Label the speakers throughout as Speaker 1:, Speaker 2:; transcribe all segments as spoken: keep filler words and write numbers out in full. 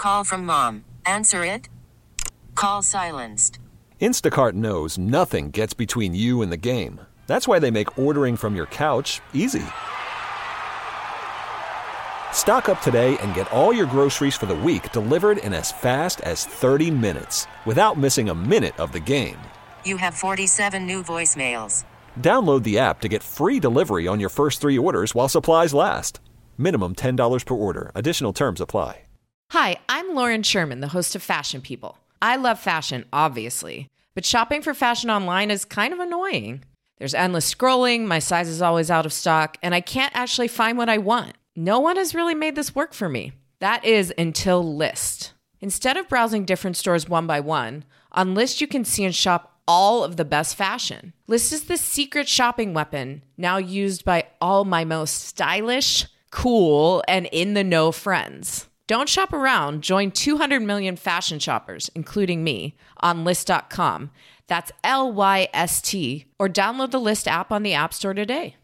Speaker 1: Call from mom. Answer it. Call silenced.
Speaker 2: Instacart knows nothing gets between you and the game. That's why they make ordering from your couch easy. Stock up today and get all your groceries for the week delivered in as fast as thirty minutes without missing a minute of the game.
Speaker 1: You have forty-seven new voicemails.
Speaker 2: Download the app to get free delivery on your first three orders while supplies last. Minimum ten dollars per order. Additional terms apply.
Speaker 3: Hi, I'm Lauren Sherman, the host of Fashion People. I love fashion, obviously, but shopping for fashion online is kind of annoying. There's endless scrolling, my size is always out of stock, and I can't actually find what I want. No one has really made this work for me. That is until Lyst. Instead of browsing different stores one by one, on Lyst you can see and shop all of the best fashion. Lyst is the secret shopping weapon now used by all my most stylish, cool, and in-the-know friends. Don't shop around. Join two hundred million fashion shoppers, including me, on Lyst dot com. That's L Y S T. Or download the Lyst app on the App Store today.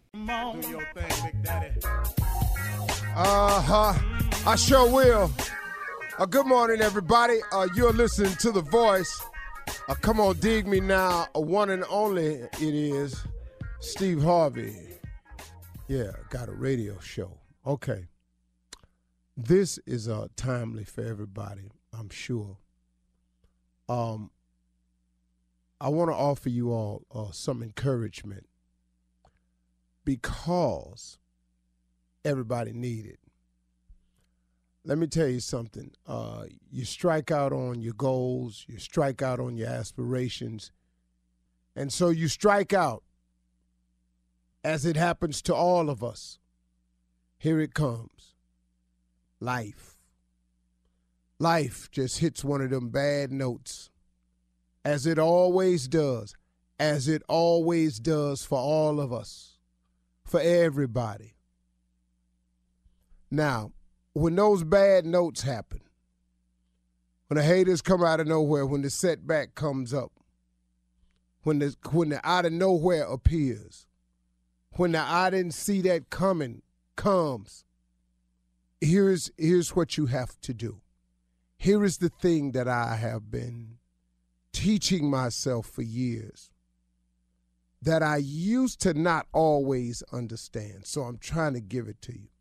Speaker 4: Uh-huh. I sure will. Uh, good morning, everybody. Uh, you're listening to The Voice. Uh, come on, dig me now. A one and only it is Steve Harvey. Yeah, got a radio show. Okay. This is uh, timely for everybody, I'm sure. Um, I want to offer you all uh, some encouragement because everybody need it. Let me tell you something. Uh, you strike out on your goals, you strike out on your aspirations, and so you strike out, as it happens to all of us. Here it comes. Life. Life just hits one of them bad notes, as it always does, as it always does for all of us, for everybody. Now, when those bad notes happen, when the haters come out of nowhere, when the setback comes up, when the, when the out of nowhere appears, when the I didn't see that coming comes, Here's, here's what you have to do. Here is the thing that I have been teaching myself for years that I used to not always understand. So I'm trying to give it to you.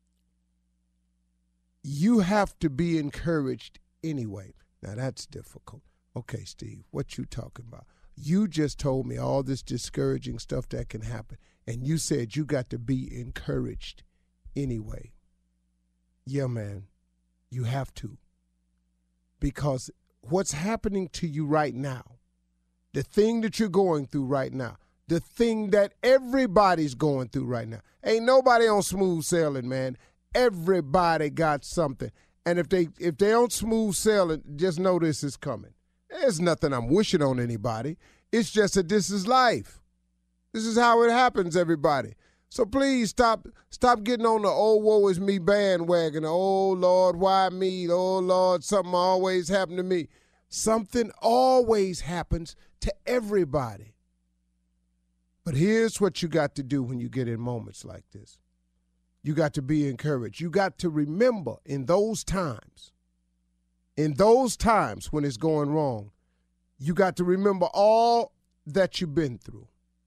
Speaker 4: You have to be encouraged anyway. Now that's difficult. Okay, Steve, what you talking about? You just told me all this discouraging stuff that can happen, and you said you got to be encouraged anyway. Yeah, man, you have to. Because what's happening to you right now, the thing that you're going through right now, the thing that everybody's going through right now, ain't nobody on smooth sailing, man. Everybody got something. And if they if they on smooth sailing, just know this is coming. There's nothing I'm wishing on anybody. It's just that this is life. This is how it happens, everybody. So please stop stop getting on the oh, woe is me bandwagon. Oh, Lord, why me? Oh, Lord, something always happened to me. Something always happens to everybody. But here's what you got to do when you get in moments like this. You got to be encouraged. You got to remember in those times, in those times when it's going wrong, you got to remember all that you've been through.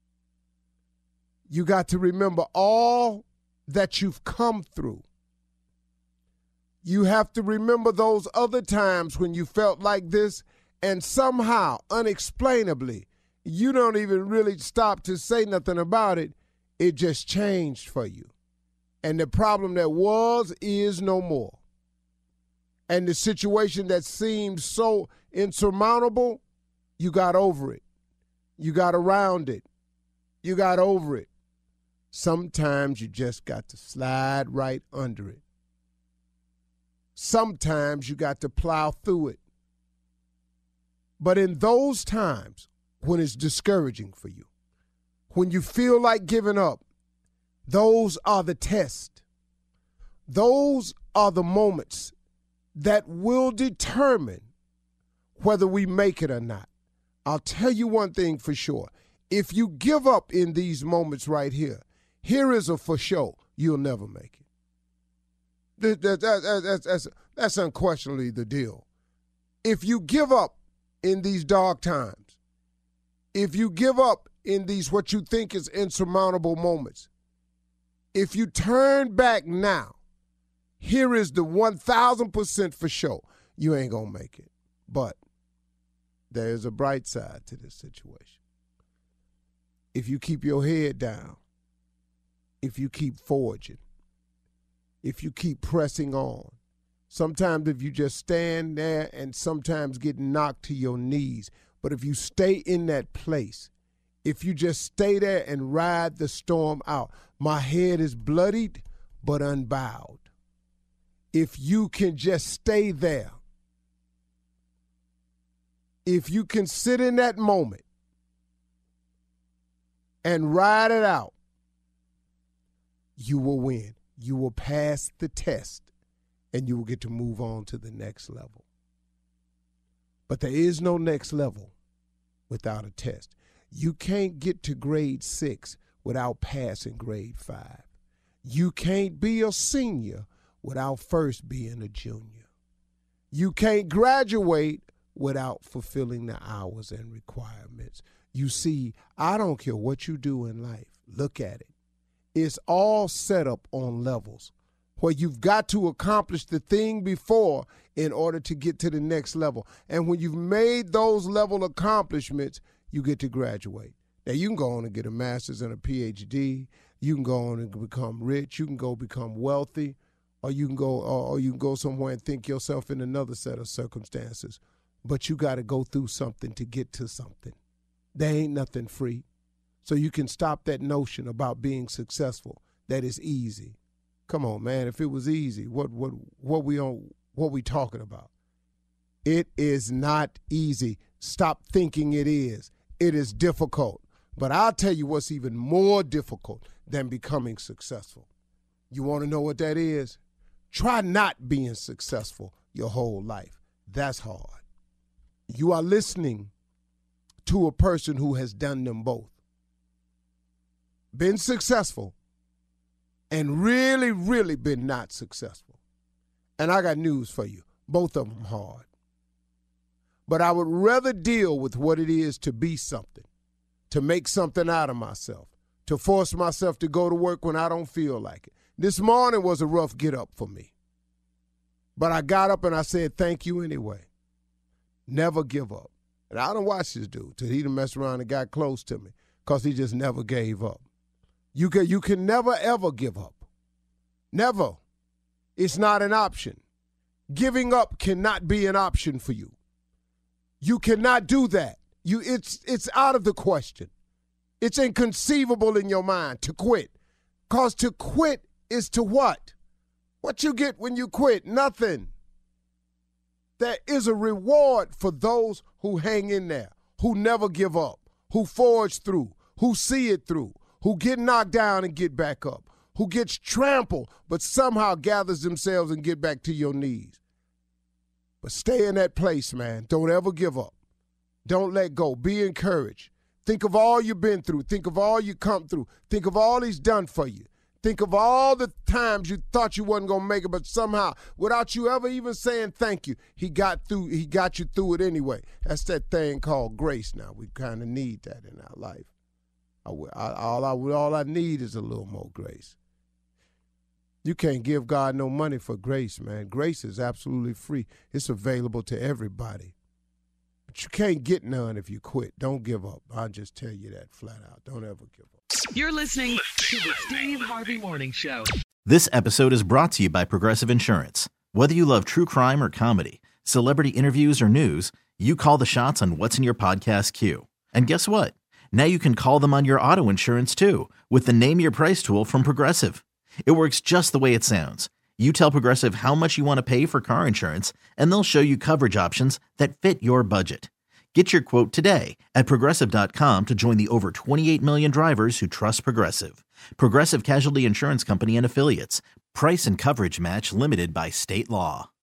Speaker 4: You got to remember all that you've come through. You have to remember those other times when you felt like this and somehow, unexplainably, you don't even really stop to say nothing about it. It just changed for you. And the problem that was is no more. And the situation that seemed so insurmountable, you got over it. You got around it. You got over it. Sometimes you just got to slide right under it. Sometimes you got to plow through it. But in those times when it's discouraging for you, when you feel like giving up, those are the tests. Those are the moments that will determine whether we make it or not. I'll tell you one thing for sure. If you give up in these moments right here, here is a for sure, you'll never make it. That, that, that, that's, that's, That's unquestionably the deal. If you give up in these dark times, if you give up in these what you think is insurmountable moments, if you turn back now, here is the one thousand percent for sure. You ain't going to make it. But there's a bright side to this situation. If you keep your head down, if you keep forging, if you keep pressing on, sometimes if you just stand there and sometimes get knocked to your knees, but if you stay in that place, if you just stay there and ride the storm out, my head is bloodied but unbowed. If you can just stay there, if you can sit in that moment and ride it out, you will win. You will pass the test, and you will get to move on to the next level. But there is no next level without a test. You can't get to grade six without passing grade five. You can't be a senior without first being a junior. You can't graduate without fulfilling the hours and requirements. You see, I don't care what you do in life. Look at it. It's all set up on levels where you've got to accomplish the thing before in order to get to the next level. And when you've made those level accomplishments, you get to graduate. Now, you can go on and get a master's and a P H D. You can go on and become rich. You can go become wealthy. Or you can go or you can go somewhere and think yourself in another set of circumstances. But you got to go through something to get to something. There ain't nothing free. So you can stop that notion about being successful, that it's easy. Come on, man. If it was easy, what what what we on what we talking about? It is not easy. Stop thinking it is. It is difficult. But I'll tell you what's even more difficult than becoming successful. You want to know what that is? Try not being successful your whole life. That's hard. You are listening to a person who has done them both. Been successful and really, really been not successful. And I got news for you. Both of them hard. But I would rather deal with what it is to be something, to make something out of myself, to force myself to go to work when I don't feel like it. This morning was a rough get up for me. But I got up and I said, thank you anyway. Never give up. And I don't watch this dude till he done messed around and got close to me because he just never gave up. You can, you can never, ever give up. Never. It's not an option. Giving up cannot be an option for you. You cannot do that. You, it's, it's out of the question. It's inconceivable in your mind to quit. Because to quit is to what? What you get when you quit? Nothing. There is a reward for those who hang in there, who never give up, who forge through, who see it through, who get knocked down and get back up, who gets trampled but somehow gathers themselves and get back to your knees. But stay in that place, man. Don't ever give up. Don't let go. Be encouraged. Think of all you've been through. Think of all you come through. Think of all he's done for you. Think of all the times you thought you wasn't going to make it, but somehow, without you ever even saying thank you, he got through. He got you through it anyway. That's that thing called grace now. We kind of need that in our life. I, I, all, I, all I need is a little more grace. You can't give God no money for grace, man. Grace is absolutely free. It's available to everybody. But you can't get none if you quit. Don't give up. I'll just tell you that flat out. Don't ever give up.
Speaker 5: You're listening to the Steve Harvey Morning Show.
Speaker 6: This episode is brought to you by Progressive Insurance. Whether you love true crime or comedy, celebrity interviews or news, you call the shots on what's in your podcast queue. And guess what? Now you can call them on your auto insurance too with the Name Your Price tool from Progressive. It works just the way it sounds. You tell Progressive how much you want to pay for car insurance, and they'll show you coverage options that fit your budget. Get your quote today at Progressive dot com to join the over twenty-eight million drivers who trust Progressive. Progressive Casualty Insurance Company and Affiliates. Price and coverage match limited by state law.